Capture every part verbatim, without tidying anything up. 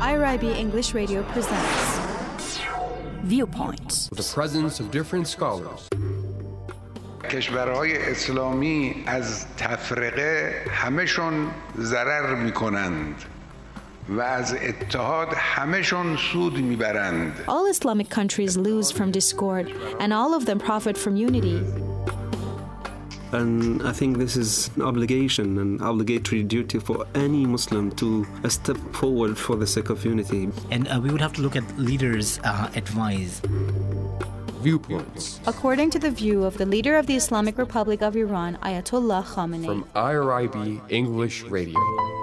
I R I B English Radio presents Viewpoints. The presence of different scholars. کشورهای اسلامی از تفرقه همشون ضرر میکنند و از اتحاد همشون سود میبرند. All Islamic countries lose from discord and all of them profit from unity. And I think this is an obligation, an obligatory duty for any Muslim to uh, step forward for the sake of unity. And uh, we would have to look at leaders' uh, advice. Viewpoints. According to the view of the leader of the Islamic Republic of Iran, Ayatollah Khamenei. From I R I B English Radio.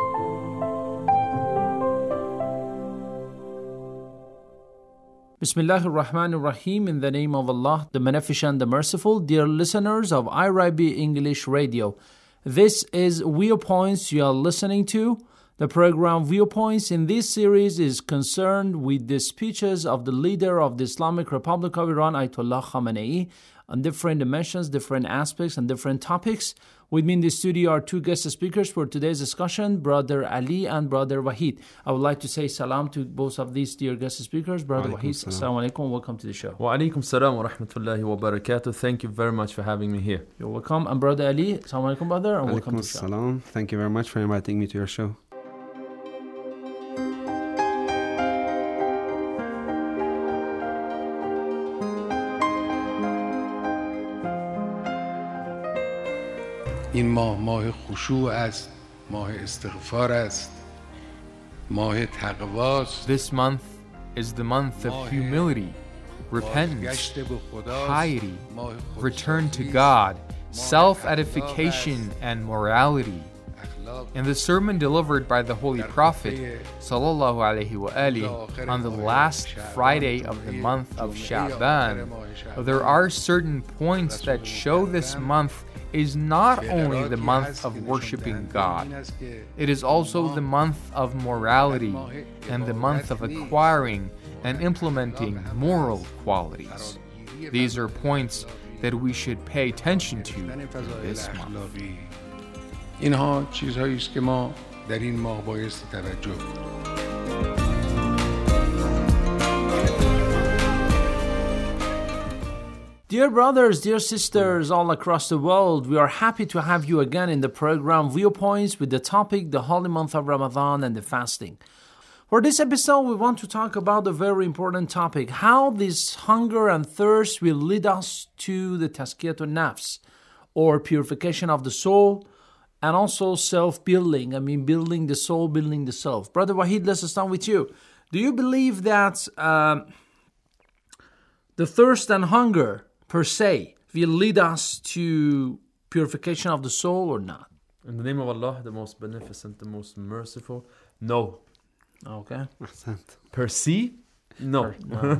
Bismillah ar-Rahman ar-Rahim, in the name of Allah, the Beneficent, the Merciful. Dear listeners of I R I B English Radio, this is Viewpoints you are listening to. The program Viewpoints in this series is concerned with the speeches of the leader of the Islamic Republic of Iran, Ayatollah Khamenei, on different dimensions, different aspects, and different topics. With me in the studio are two guest speakers for today's discussion, Brother Ali and Brother Wahid. I would like to say salam to both of these dear guest speakers. Brother Wahid, assalamu alaikum, welcome to the show. Wa alaikum salam wa rahmatullahi wa barakatuh. Thank you very much for having me here. You're welcome. And Brother Ali, assalamu alaikum, brother, and welcome Alaikum to the show. salam. Thank you very much for inviting me to your show. این ماه ماه خشوع است، ماه استغفار است، ماه تقواست. This month is the month of humility, repentance, piety, return to God, self-edification, and morality. In the sermon delivered by the Holy Prophet sallallahu alaihi wasallam on the last Friday of the month of Sha'ban, there are certain points that show this month is not only the month of worshiping God, it is also the month of morality and the month of acquiring and implementing moral qualities. These are points that we should pay attention to in this month. اینها چیزهایی است که ما در این ماه بایستی توجه کنیم. Dear brothers, dear sisters all across the world, we are happy to have you again in the program Viewpoints with the topic, the holy month of Ramadan and the fasting. For this episode, we want to talk about a very important topic, how this hunger and thirst will lead us to the tazkiyatun nafs, or purification of the soul, and also self-building. I mean, building the soul, building the self. Brother Wahid, let's start with you. Do you believe that uh, the thirst and hunger per se will lead us to purification of the soul or not? In the name of Allah, the most beneficent, the most merciful, no. Okay. Per se, no.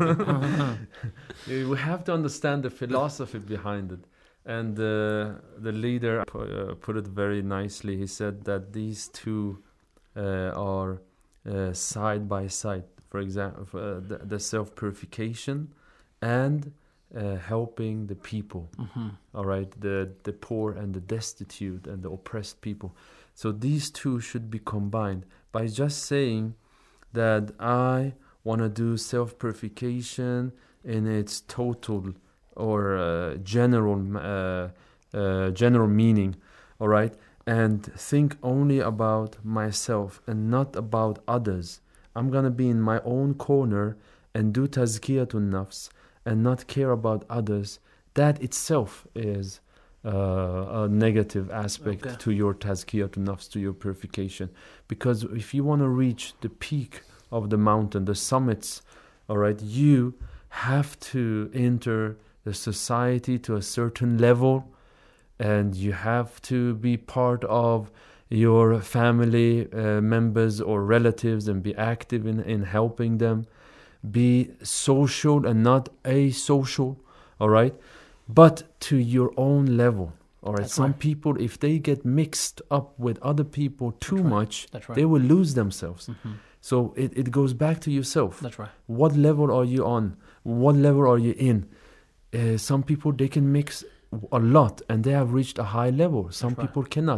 We have to understand the philosophy behind it. And uh, the leader pu- uh, put it very nicely. He said that these two uh, are uh, side by side. For example, uh, the, the self-purification and uh, helping the people. Mm-hmm. All right, the the poor and the destitute and the oppressed people. So these two should be combined. By just saying that I want to do self-purification in its total or uh, general uh, uh, general meaning, all right, and think only about myself and not about others. I'm gonna be in my own corner and do tazkiyatun nafs and not care about others. That itself is uh, a negative aspect Okay. to your tazkiyatun nafs, to your purification. Because if you want to reach the peak of the mountain, the summits, all right, you have to enter the society to a certain level, and you have to be part of your family uh, members or relatives and be active in, in helping them. Be social and not asocial, all right? But to your own level, all right? That's Some right. people, if they get mixed up with other people too That's right. much, That's right. they will lose themselves. Mm-hmm. So it, it goes back to yourself. That's right. What level are you on? What level are you in? Uh, some people, they can mix a lot and they have reached a high level. Some That's right. people cannot.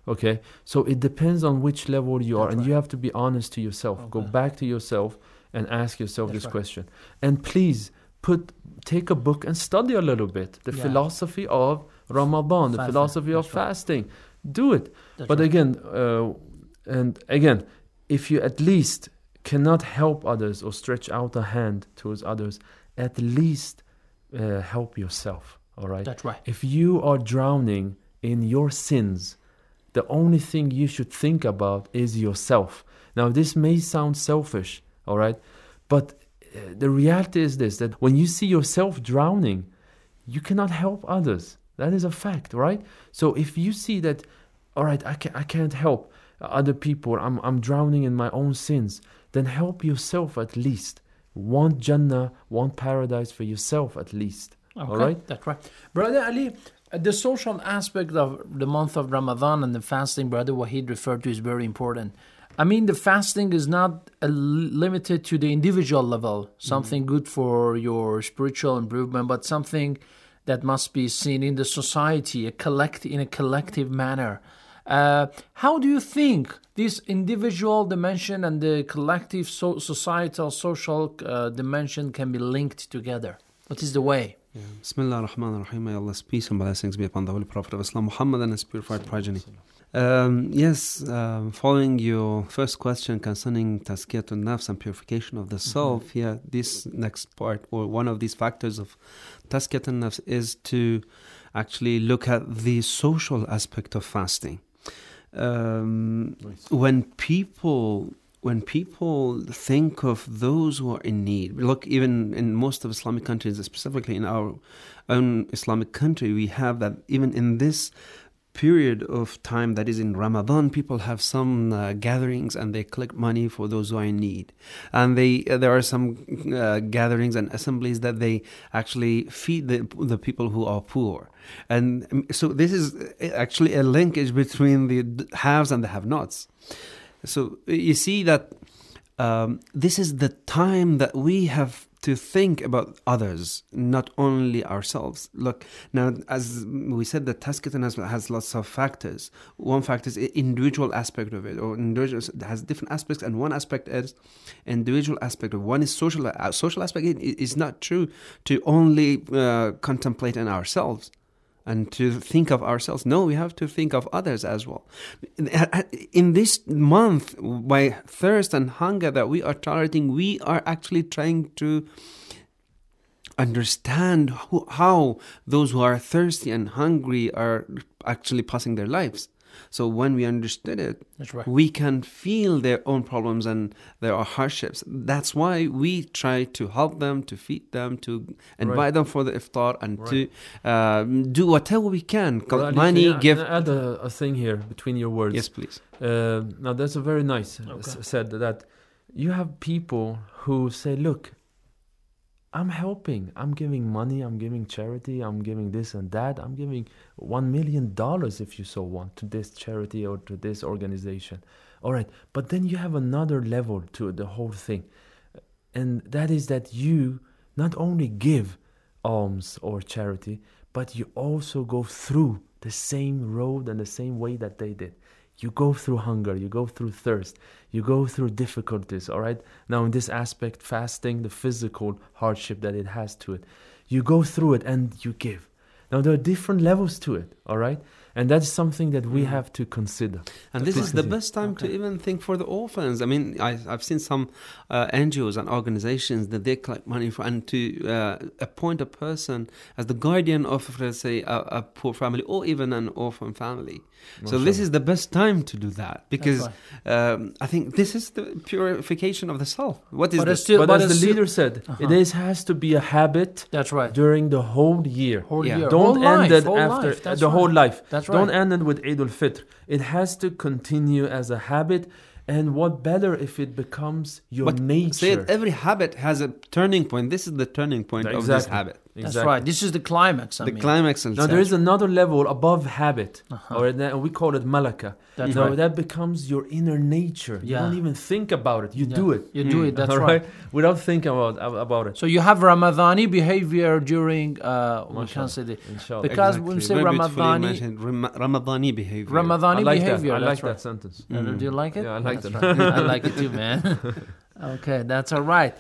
Okay, so it depends on which level you are, That's and right. you have to be honest to yourself. Okay. Go back to yourself and ask yourself That's this right. question. And please put take a book and study a little bit the Yeah. philosophy of Ramadan, the Fasting. philosophy of That's right. fasting. Do it. That's But right. again, uh, and again, if you at least cannot help others or stretch out a hand towards others, at least uh, help yourself. All right. That's right. If you are drowning in your sins, the only thing you should think about is yourself. Now, this may sound selfish, all right, but uh, the reality is this, that when you see yourself drowning, you cannot help others. That is a fact, right? So if you see that, all right, I, can, I can't help other people, I'm, I'm drowning in my own sins, then help yourself at least. Want Jannah, want paradise for yourself at least. Okay, All right? that's right. Brother Ali, uh, the social aspect of the month of Ramadan and the fasting, Brother Wahid referred to, is very important. I mean, the fasting is not uh, limited to the individual level, something good for your spiritual improvement, but something that must be seen in the society, a collect in a collective manner. Uh, how do you think this individual dimension and the collective so- societal social uh, dimension can be linked together? What is the way? Yeah. Bismillah ar-Rahman ar-Rahim. May Allah's peace and blessings be upon the Holy Prophet of Islam, Muhammad, and his purified progeny. Um, yes, um, following your first question concerning tazkiyatun nafs and purification of the self, mm-hmm. yeah, this next part, or one of these factors of tazkiyatun nafs, is to actually look at the social aspect of fasting. Um, nice. When people... When people think of those who are in need, look, even in most of Islamic countries, specifically in our own Islamic country, we have that even in this period of time that is in Ramadan, people have some uh, gatherings and they collect money for those who are in need. And they uh, there are some uh, gatherings and assemblies that they actually feed the, the people who are poor. And um, so this is actually a linkage between the haves and the have-nots. So you see that um, this is the time that we have to think about others, not only ourselves. Look, now, as we said, the tazkiyatun has, has lots of factors. One factor is the individual aspect of it, or individual has different aspects, and one aspect is individual aspect of it. One is social. Uh, social aspect is not true to only uh, contemplate on ourselves and to think of ourselves. No, we have to think of others as well. In this month, by thirst and hunger that we are tolerating, we are actually trying to understand who, how those who are thirsty and hungry are actually passing their lives. So when we understood it, That's right. we can feel their own problems and their hardships. That's why we try to help them, to feed them, to invite Right. them for the iftar, and Right. to uh, do whatever we can. Well, Ali, Money, can I, give. can I add a, a thing here between your words? Yes, please. Uh, now, that's a very nice uh, Okay. s- said that you have people who say, look, I'm helping. I'm giving money. I'm giving charity. I'm giving this and that. I'm giving one million dollars, if you so want, to this charity or to this organization. All right. But then you have another level to the whole thing. And that is that you not only give alms or charity, but you also go through the same road and the same way that they did. You go through hunger, you go through thirst, you go through difficulties, all right? Now in this aspect, fasting, the physical hardship that it has to it, you go through it and you give. Now there are different levels to it, all right? And that's something that we have to consider. And this This is the is it. best time Okay. to even think for the orphans. I mean, I, I've seen some uh, N G Os and organizations that they collect money for, and to uh, appoint a person as the guardian of, let's say, a, a poor family or even an orphan family. So this is the best time to do that, because um, I think this is the purification of the self. What is But this? it's still, But, but as it's the still- leader said, Uh-huh. it is, has to be a habit That's right. during the whole year. Whole Yeah. year. Don't whole end life, it whole after life. That's the right. whole life. That's Don't right. end it with Eid al-Fitr. It has to continue as a habit. And what better if it becomes your But nature? say it, every habit has a turning point. This is the turning point of this Exactly. habit. That's Exactly. right. This is the climax. I The mean. climax. Now there is another level above habit, Uh-huh. or that- we call it malaka. That's you know, right. that becomes your inner nature. You Yeah. don't even think about it. You Yeah. do it. You do it. That's All right. Without thinking about about it. So you have Ramadani behavior during, uh, we Mashallah. can't say the, Inshallah. because when we say Very beautifully Ramadani, mentioned, Ram- Ramadani behavior. Ramadani I like behavior. that. I that's like right. that sentence. Uh, Do you like it? Yeah, I like That's that. right. I like it too, man. Okay, that's all right.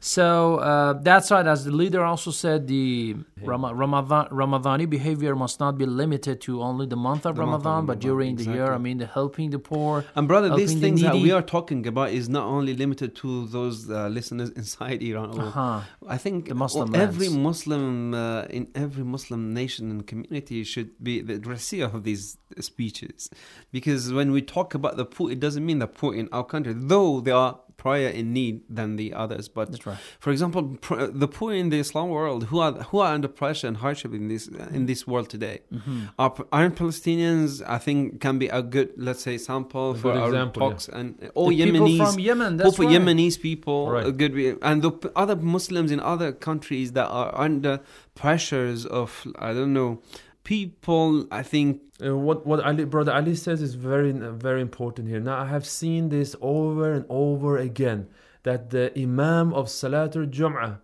So uh, that's right. As the leader also said, the Ram- Ramadan Ramadani behavior must not be limited to only the month of The month of Ramadan, but Ramadan, during the year. exactly. I mean, the helping the poor. And brother, helping these the things that needy. we are talking about is not only limited to those uh, listeners inside Iran. Or Uh-huh. I think The Muslim every lands. Muslim uh, in every Muslim nation and community should be the receiver of these speeches, because when we talk about the poor, it doesn't mean the poor in our country, though they are prior in need than the others. But That's right. for example, pr- the poor in the Islam world who are who are under pressure and hardship in this in this world today, Mm-hmm. are Iron Palestinians. I think can be a good, let's say, sample for good our example, talks, and all The people Yemenis from Yemen, all that's for right. Yemenis people, Right. a good, re- and the p- other Muslims in other countries that are under pressures of, I don't know, people. I think Uh, what what Ali, brother Ali says is very very important here. Now I have seen this over and over again, that the Imam of Salatul Jum'ah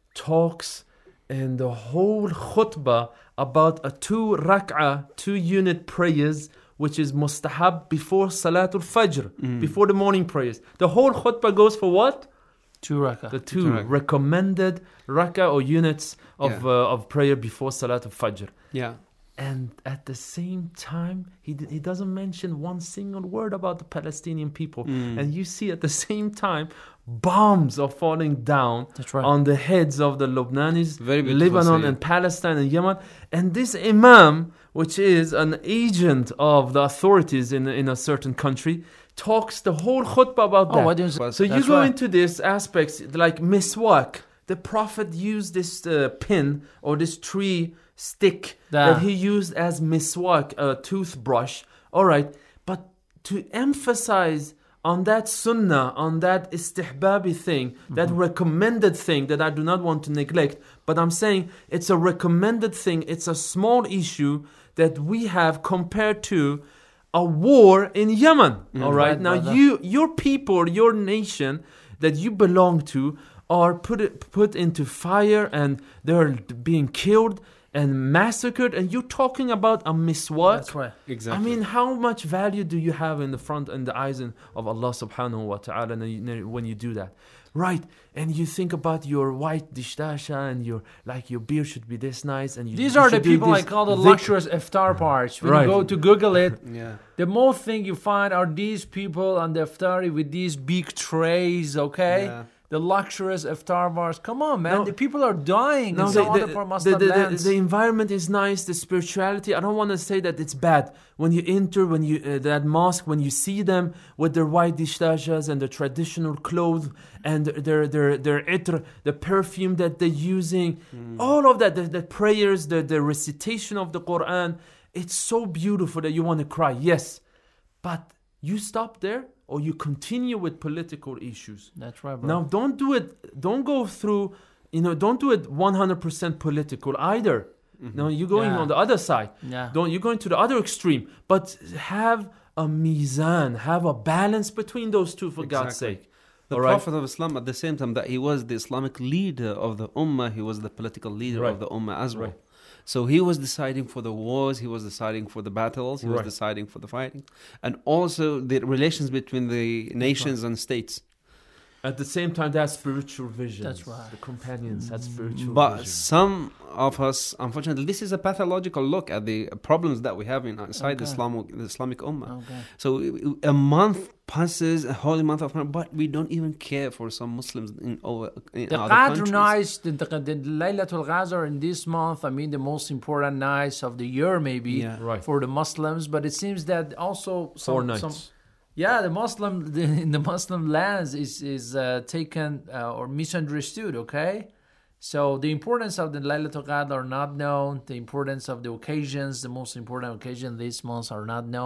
talks in the whole khutbah about a two rak'ah, two unit prayers, which is mustahab before Salatul Fajr, before the morning prayers. The whole khutbah goes for what? Two rakah. The two Two rak'ah. recommended rak'ah or units of Yeah. uh, of prayer before Salatul Fajr. yeah, And at the same time, he d- he doesn't mention one single word about the Palestinian people. Mm. And you see at the same time, bombs are falling down That's right. on the heads of the Lebanese, Very beautiful Lebanon saying. and Palestine and Yemen. And this imam, which is an agent of the authorities in, in a certain country, talks the whole khutbah about Oh, that. why didn't you- So you That's go right. into these aspects like miswak. The Prophet used this uh, pin or this tree stick Da. that he used as miswak, a toothbrush. All right, but to emphasize on that sunnah, on that istihbabi thing, that recommended thing that I do not want to neglect, but I'm saying it's a recommended thing. It's a small issue that we have compared to a war in Yemen. All right, Right, now brother. you, your people, your nation that you belong to are put put into fire and they're being killed and massacred, and you're talking about a miswak. That's right. exactly. I mean, how much value do you have in the front and the eyes of Allah subhanahu wa ta'ala when you do that? Right, and you think about your white dishdasha and your like your beard should be this nice, and you, These you are the should do people I this call the dhikr. luxurious iftar parts. When Right. you go to Google it, yeah, the most thing you find are these people on the iftari with these big trays, okay? Yeah. The luxurious iftar bars. Come on, man. No. the people are dying No, in the, some the, other part the, Muslim the, the, lands. the environment is nice, the spirituality. I don't want to say that it's bad. When you enter, when you uh, that mosque, when you see them with their white dishtashas and their traditional clothes and their their their itr, the perfume that they're using, all of that, the, the prayers, the, the recitation of the Quran, it's so beautiful that you want to cry. Yes, but you stop there or you continue with political issues. That's right, bro. Now, don't do it. Don't go through. You know, don't do it one hundred percent political either. No, you're going Yeah. on the other side. Yeah. Don't you're going to the other extreme. But have a mizan, have a balance between those two, for God's Exactly. sake. the All right? Prophet of Islam, at the same time that he was the Islamic leader of the Ummah, he was the political leader Right. of the Ummah as well. Right. So he was deciding for the wars, he was deciding for the battles, he was Right. deciding for the fighting, and also the relations between the nations and states. At the same time, that's spiritual vision. That's right. The companions had spiritual But vision. some of us, unfortunately, this is a pathological look at the problems that we have in inside the, Okay. Islam, the Islamic Ummah. Okay. So a month passes, a holy month of Ramadan, but we don't even care for some Muslims in, over, in The other Qadr countries. nights, the, the, the Laylatul Qadr in this month, I mean, the most important nights of the year, maybe, Yeah. Right. for the Muslims. But it seems that also some, Four nights. some yeah, the Muslim the, in the Muslim lands is is uh, taken uh, or misunderstood. Okay, so the importance of the Laylatul Qadr are not known. The importance of the occasions, the most important occasion these months, are not known.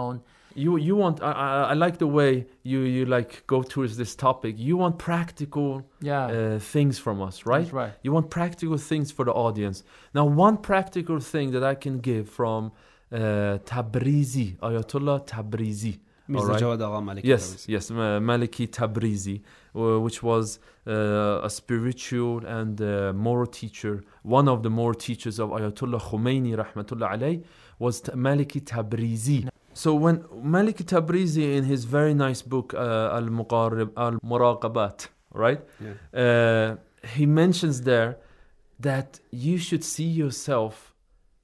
You you want I, I I like the way you you like go towards this topic. You want practical Yeah. uh, things from us, right? That's right. You want practical things for the audience. Now, one practical thing that I can give from uh, Tabrizi, Ayatollah Tabrizi. Mirza all right? Jawad Agha Maliki Yes, Tabrizi. yes, Ma- Maliki Tabrizi, uh, which was uh, a spiritual and uh, moral teacher. One of the moral teachers of Ayatollah Khomeini, rahmatullah alayh, was T- Maliki Tabrizi. So when Maliki Tabrizi, in his very nice book uh, Al-Muqarrib Al-Muraqabat, right? Yeah. Uh, he mentions there that you should see yourself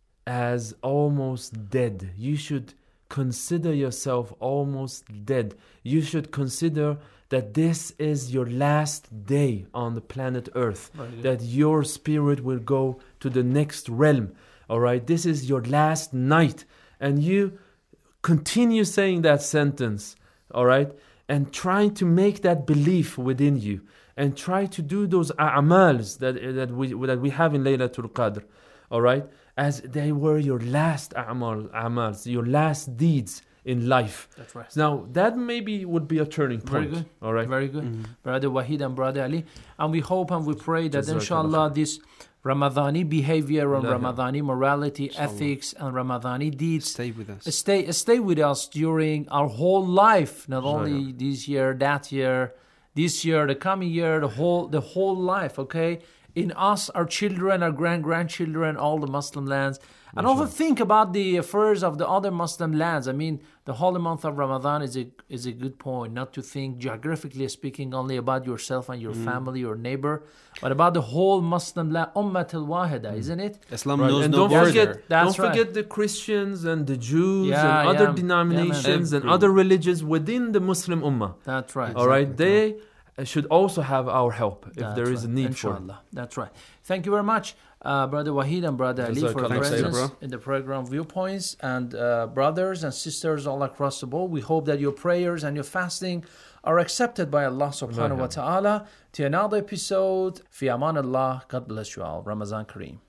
as almost dead. You should consider yourself almost dead. You should consider that this is your last day on the planet Earth, Right. that your spirit will go to the next realm. All right, this is your last night, and you continue saying that sentence. All right, and trying to make that belief within you, and try to do those a'mals that that we that we have in Laylatul Qadr. All right, as they were your last a'mal, a'mals, your last deeds in life. That's right. Now that maybe would be a turning Very point. good. All right. Very good. Brother Wahid and Brother Ali. And we hope and we pray that Jazakallah inshallah khair. this Ramadani behavior and Allah. Ramadani morality, ethics and Ramadani deeds Stay with us. stay stay with us during our whole life, not only Inshallah. this year, that year, this year, the coming year, the whole the whole life, okay? In us, our children, our grand grandchildren, all the Muslim lands. And also think about the affairs of the other Muslim lands. I mean, the holy month of Ramadan is a is a good point, not to think geographically speaking only about yourself and your family or neighbor, but about the whole Muslim land, Ummat al-Wahida, isn't it? Islam Right. knows And no don't border. forget, That's don't right. forget the Christians and the Jews Yeah, and other yeah. denominations Yeah, and man. other religions within the Muslim Ummah. That's right. All right, they uh, should also have our help if That's there is a right. need for it. Inshallah. That's right. Thank you very much, uh, Brother Wahid and Brother Ali, for Jazakallah your khair, presence bro. in the program Viewpoints. And uh, brothers and sisters all across the board, we hope that your prayers and your fasting are accepted by Allah subhanahu wa ta'ala. To another episode, Fi Aman Allah. God bless you all. Ramazan Kareem.